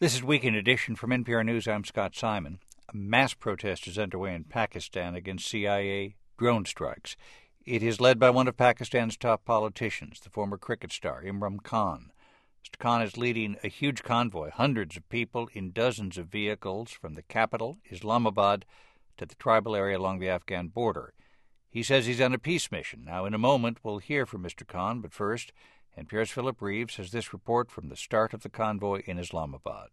This is Weekend Edition from NPR News. I'm Scott Simon. A mass protest is underway in Pakistan against CIA drone strikes. It is led by one of Pakistan's top politicians, the former cricket star Imran Khan. Mr. Khan is leading a huge convoy, hundreds of people in dozens of vehicles from the capital, Islamabad, to the tribal area along the Afghan border. He says he's on a peace mission. Now, in a moment, we'll hear from Mr. Khan, but first, NPR's Philip Reeves has this report from the start of the convoy in Islamabad.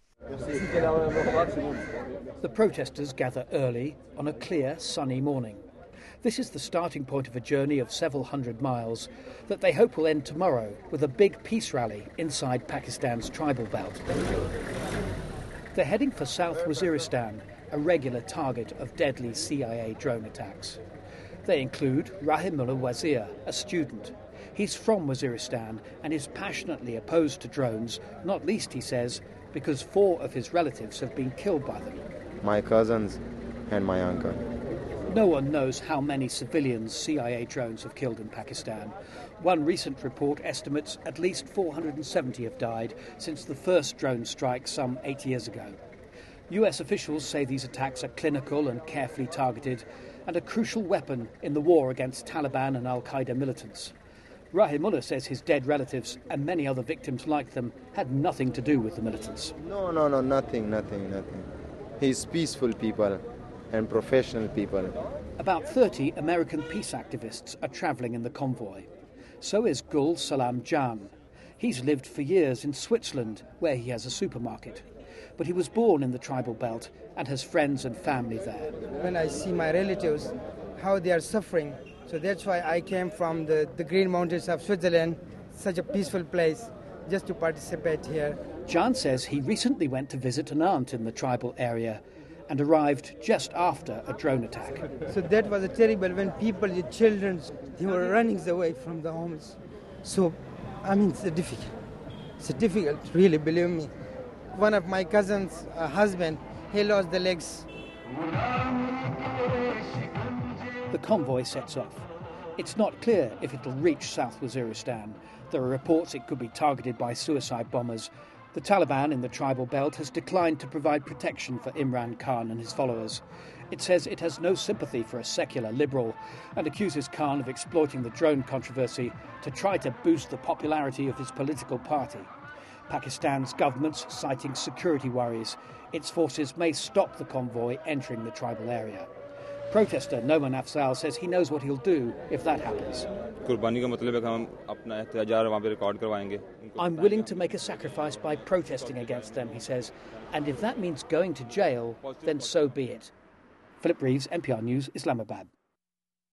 The protesters gather early on a clear, sunny morning. This is the starting point of a journey of several hundred miles that they hope will end tomorrow with a big peace rally inside Pakistan's tribal belt. They're heading for South Waziristan, a regular target of deadly CIA drone attacks. They include Rahimullah Wazir, a student. He's from Waziristan and is passionately opposed to drones, not least, he says, because 4 of his relatives have been killed by them. My cousins and my uncle. No one knows how many civilians CIA drones have killed in Pakistan. One recent report estimates at least 470 have died since the first drone strike some 8 years ago. US officials say these attacks are clinical and carefully targeted and a crucial weapon in the war against Taliban and al-Qaeda militants. Rahimullah says his dead relatives and many other victims like them had nothing to do with the militants. No, nothing. He's peaceful people and professional people. About 30 American peace activists are travelling in the convoy. So is Gul Salam Jan. He's lived for years in Switzerland, where he has a supermarket. But he was born in the tribal belt and has friends and family there. When I see my relatives, how they are suffering, so that's why I came from the Green Mountains of Switzerland, such a peaceful place, just to participate here. Jan says he recently went to visit an aunt in the tribal area and arrived just after a drone attack. So that was terrible when people, the children, they were running away from the homes. So, it's difficult. It's difficult, really, believe me. One of my cousin's husband, he lost the legs. The convoy sets off. It's not clear if it'll reach South Waziristan. There are reports it could be targeted by suicide bombers. The Taliban in the tribal belt has declined to provide protection for Imran Khan and his followers. It says it has no sympathy for a secular liberal and accuses Khan of exploiting the drone controversy to try to boost the popularity of his political party. Pakistan's government's citing security worries. Its forces may stop the convoy entering the tribal area. Protester Noman Afzal says he knows what he'll do if that happens. I'm willing to make a sacrifice by protesting against them, he says, and if that means going to jail, then so be it. Philip Reeves, NPR News, Islamabad.